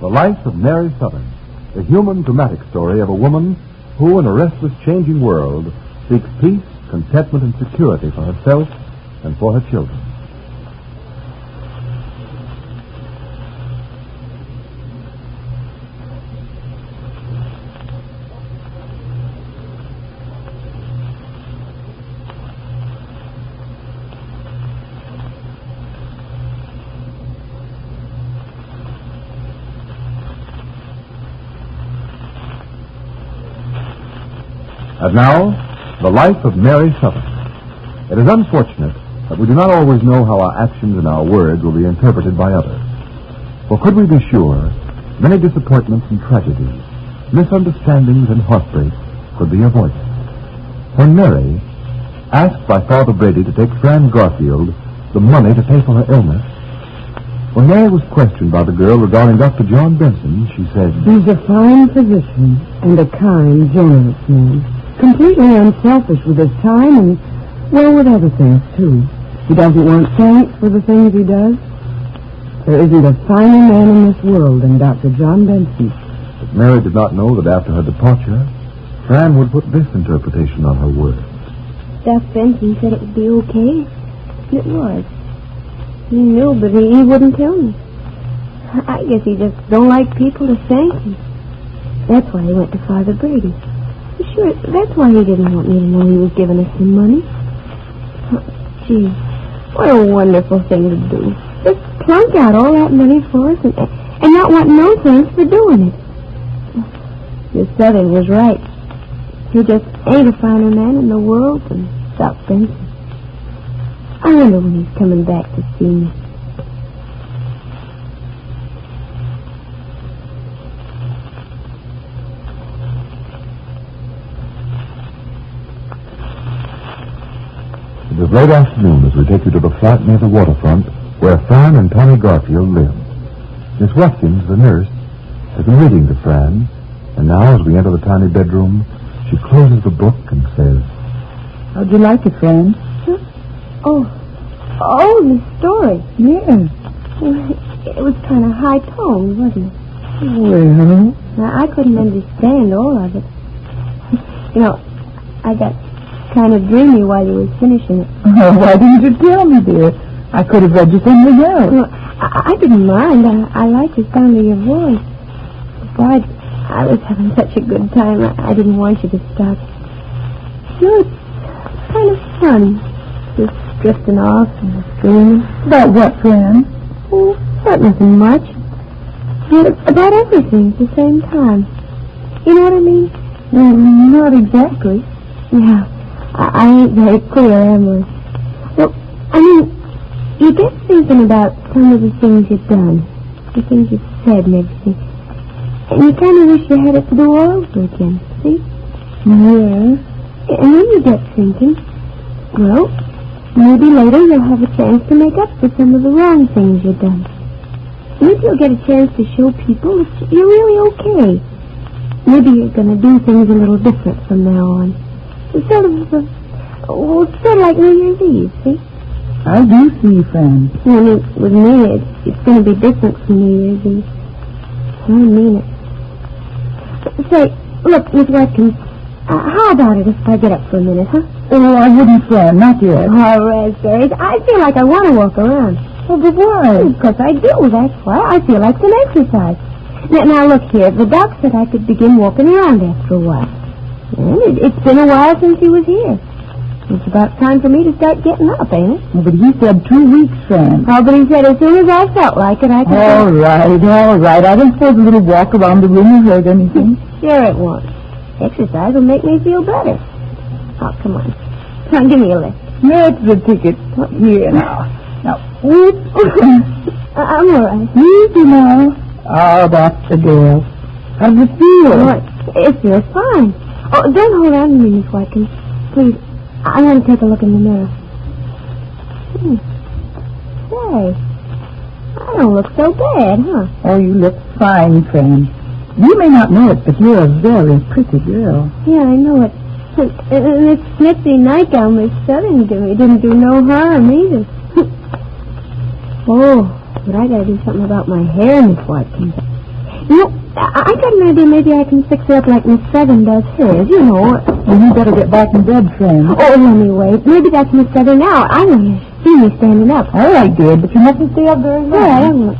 The Life of Mary Southern, the human dramatic story of a woman who, in a restless, changing world, seeks peace, contentment, and security for herself and for her children. And now, the life of Mary Southern. It is unfortunate that we do not always know how our actions and our words will be interpreted by others. For could we be sure, many disappointments and tragedies, misunderstandings and heartbreaks could be avoided. When Mary, asked by Father Brady to take Fran Garfield the money to pay for her illness, when Mary was questioned by the girl regarding Dr. John Benson, she said, "He's a fine physician and a kind, generous man. Completely unselfish with his time and, well, with other things, too. He doesn't want thanks for the things he does. There isn't a finer man in this world than Dr. John Benson." But Mary did not know that after her departure, Fran would put this interpretation on her words. Doc Benson said it would be okay. And it was. He knew, but he wouldn't tell me. I guess he just don't like people to thank him. That's why he went to Father Brady. Sure, that's why he didn't want me to know he was giving us some money. Oh, gee, what a wonderful thing to do. Just plunk out all that money for us and not want no thanks for doing it. Miss Southern was right. He just ain't a finer man in the world than Doc Benson. I wonder when he's coming back to see me. It is late afternoon as we take you to the flat near the waterfront where Fran and Tommy Garfield live. Miss Watkins, the nurse, has been reading to Fran, and now as we enter the tiny bedroom, she closes the book and says, "How'd you like it, Fran?" Oh, the story. Yeah. It was kind of high-toned, wasn't it? Well, Now, I couldn't understand all of it. You know, I got kind of dreamy while you were finishing it. oh, why didn't you tell me, dear? I could have read you something else. Well, I didn't mind. I liked the sound of your voice. Besides, I was having such a good time, I didn't want you to stop. You know, it's kind of fun, just drifting off and dreaming. About what, Fran? Oh, not nothing much. But about everything at the same time. You know what I mean? Well, not exactly. Yeah, I ain't very clear, am I? Well, I mean, you get thinking about some of the things you've done, the things you've said and everything. And you kind of wish you had it to do all over again, see? Yeah. And then you get thinking, well, maybe later you'll have a chance to make up for some of the wrong things you've done. Maybe you'll get a chance to show people that you're really okay. Maybe you're going to do things a little different from now on. It's sort of like New Year's Eve, see? I do see, Fran. I mean, with me, it's going to be different from New Year's Eve. I mean it. Say, look, Miss Watkins, how about it if I get up for a minute, huh? Oh, I wouldn't, Fran, not yet. Oh, raspberries. I feel like I want to walk around. Oh, but why? Because I do, that's why. I feel like some exercise. Now, look here. The doc said I could begin walking around after a while. And it's been a while since he was here. It's about time for me to start getting up, ain't it? Oh, but he said 2 weeks, Fran. Oh, but he said as soon as I felt like it, I could... All right. I don't suppose a little walk around the room will hurt anything. Sure it won't. Exercise will make me feel better. Oh, come on. Come on, give me a lift. That's the ticket. Here, now. Whoops. I'm all right. Easy now. Oh, that's the girl. How does it feel? Oh, it feels fine. Oh, don't hold on to me, Miss Watkins. Please, I want to take a look in the mirror. Say, I don't look so bad, huh? Oh, you look fine, Fran. You may not know it, but you're a very pretty girl. Yeah, I know it. And this snitsy nightgown Miss Southern gave me didn't do no harm either. Oh, but I gotta do something about my hair, Miss Watkins. I got an idea maybe I can fix her up like Miss Southern does hers, you know. Well, you better get back in bed, friend. Oh, let me wait. Maybe that's Miss Southern now. I want you to see me standing up. All right, dear, but you mustn't stay up very long. All right, I won't.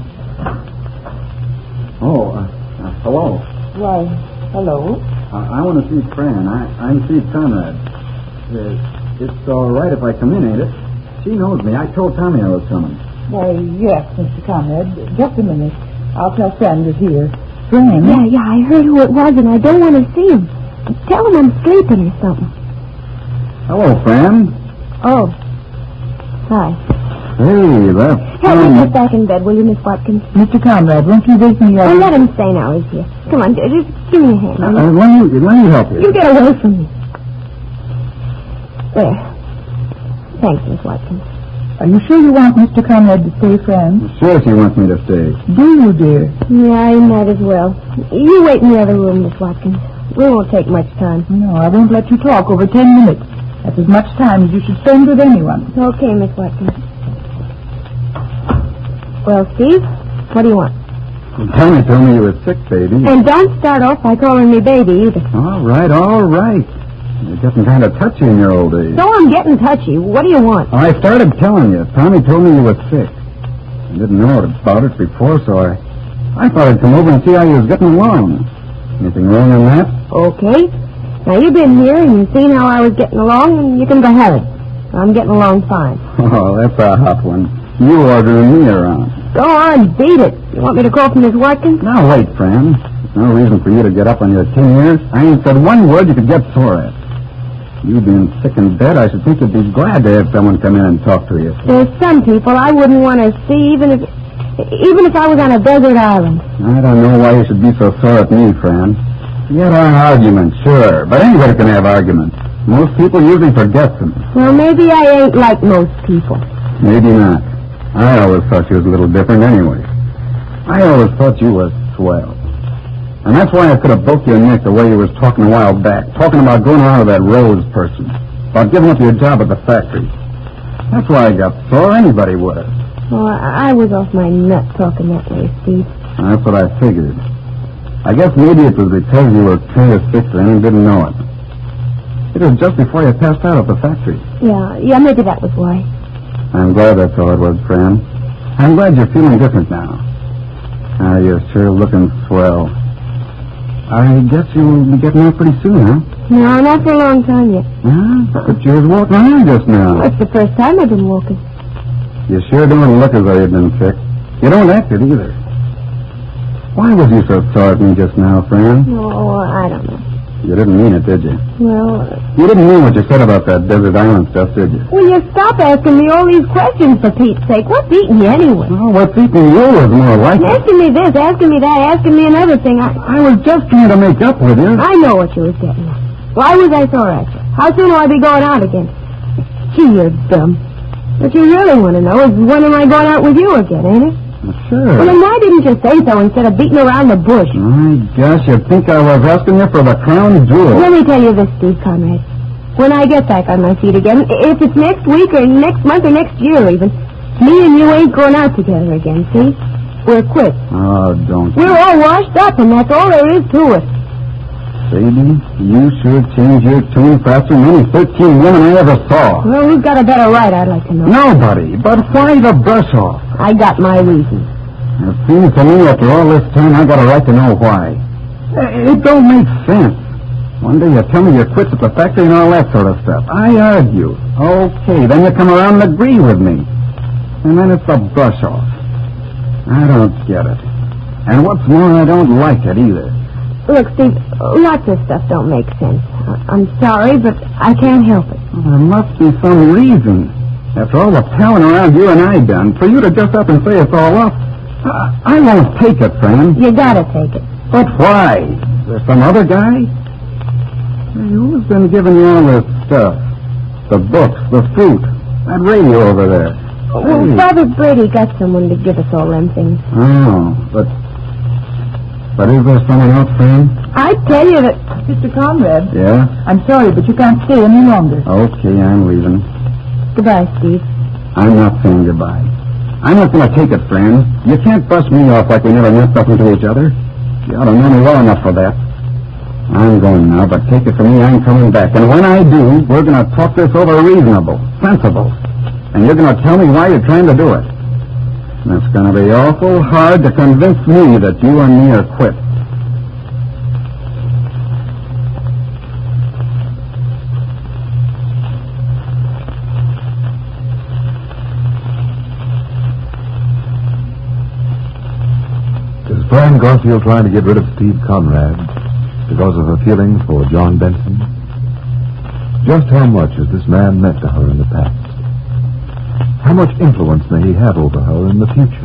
Hello. Why, hello. I want to see Fran. I'm Steve Conrad. It's all right if I come in, ain't it? She knows me. I told Tommy I was coming. Why, yes, Mr. Conrad. Just a minute. I'll tell Fran is here. Fran? Yeah, I heard who it was, and I don't want to see him. Tell him I'm sleeping or something. Hello, Fran. Oh. Hi. Hey, that's... Help me get back in bed, will you, Miss Watkins? Mr. Conrad, won't you wake me up? Oh, let him stay now, he's here. Come on, just give me a hand. Let me help you. You get away from me. There. Thanks, Miss Watkins. Are you sure you want Mr. Conrad to stay, Fran? Sure she wants me to stay. Do you, dear? Yeah, you might as well. You wait in the other room, Miss Watkins. We won't take much time. No, I won't let you talk over 10 minutes. That's as much time as you should spend with anyone. Okay, Miss Watkins. Well, Steve, what do you want? Tommy told me you were sick, baby. And don't start off by calling me baby, either. All right. You're getting kind of touchy in your old age. So I'm getting touchy. What do you want? I started telling you. Tommy told me you were sick. I didn't know about it before, so I thought I'd come over and see how you was getting along. Anything wrong in that? Okay. Now, you've been here and you've seen how I was getting along, and you can go ahead. I'm getting along fine. Oh, that's a hot one. You ordering me around. Go on, beat it. You want me to call from Miss Watkins? Now, wait, Fran. There's no reason for you to get up on your 10 years. I ain't said one word you could get sore at. You being sick in bed, I should think you'd be glad to have someone come in and talk to you. There's some people I wouldn't want to see even if I was on a desert island. I don't know why you should be so sore at me, Fran. Get our arguments, sure, but anybody can have arguments. Most people usually forget them. Well, maybe I ain't like most people. Maybe not. I always thought you was a little different anyway. I always thought you was swell. And that's why I could have broke your neck the way you was talking a while back, talking about going around with that Rose person, about giving up your job at the factory. That's why I got sore. Anybody would have. Well, I was off my nut talking that way, Steve. That's what I figured. I guess maybe it was because you were kind of sick then and didn't know it. It was just before you passed out at the factory. Yeah, maybe that was why. I'm glad that's all it was, Fran. I'm glad you're feeling different now. You're sure looking swell. I guess you'll be getting out pretty soon, huh? No, not for a long time yet. Yeah, but you was walking around just now. Well, it's the first time I've been walking. You sure don't look as though you've been sick. You don't act it either. Why was you so sore at me just now, Fran? Oh, I don't know. You didn't mean it, did you? Well... You didn't mean what you said about that desert island stuff, did you? Will you stop asking me all these questions, for Pete's sake? What's eating you anyway? Oh, what's eating you is more like it. Asking me this, asking me that, asking me another thing. I was just trying to make up with you. I know what you was getting at. Why was I sore at you? How soon will I be going out again? Gee, you're dumb. What you really want to know is when am I going out with you again, ain't it? Sure. Well, then why didn't you say so instead of beating around the bush? My gosh, you'd think I was asking you for the crown jewel. Let me tell you this, Steve Conrad. When I get back on my feet again, if it's next week or next month or next year even, me and you ain't going out together again, see? We're quits. Oh, don't. We're all washed up, and that's all there is to it. Baby, you sure changed your tune faster than any 13 women I ever saw. Well, who's got a better right, I'd like to know. Nobody. But why the brush off? I got my reasons. It seems to me after all this time I got a right to know why. It don't make sense. One day you tell me you quit at the factory and all that sort of stuff. I argue. Okay, then you come around and agree with me. And then it's a brush off. I don't get it. And what's more, I don't like it either. Look, Steve, lots of stuff don't make sense. I'm sorry, but I can't help it. Well, there must be some reason. After all the palling around you and I done, for you to just up and say it's all off, I won't take it, friend. You gotta take it. But why? Is there some other guy? Hey, who's been giving you all this stuff? The books, the fruit, that radio over there. Well, Hey. Father Brady got someone to give us all them things. Oh, but is there someone else, friend? I tell you that... Mr. Conrad, Yeah? I'm sorry, but you can't stay any longer. Okay, I'm leaving. Goodbye, Steve. I'm not saying goodbye. I'm not going to take it, friend. You can't bust me off like we never meant nothing to each other. You ought to know me well enough for that. I'm going now, but take it from me, I'm coming back. And when I do, we're going to talk this over reasonable, sensible. And you're going to tell me why you're trying to do it. And it's going to be awful hard to convince me that you and me are quit. Is Fran Garfield trying to get rid of Steve Conrad because of her feelings for John Benson? Just how much has this man meant to her in the past? How much influence may he have over her in the future?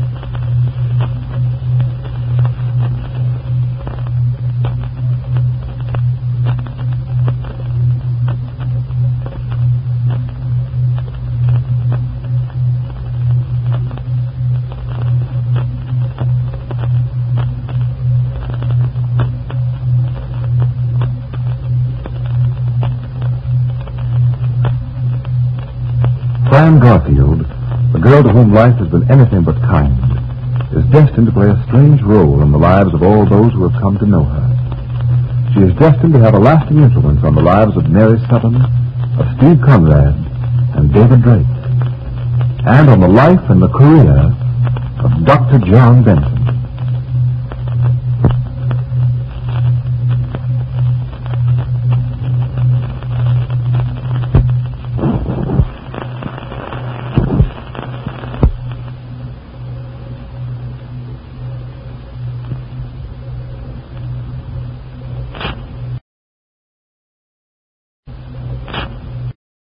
Fran Garfield, the girl to whom life has been anything but kind, is destined to play a strange role in the lives of all those who have come to know her. She is destined to have a lasting influence on the lives of Mary Sutton, of Steve Conrad, and David Drake, and on the life and the career of Dr. John Benson.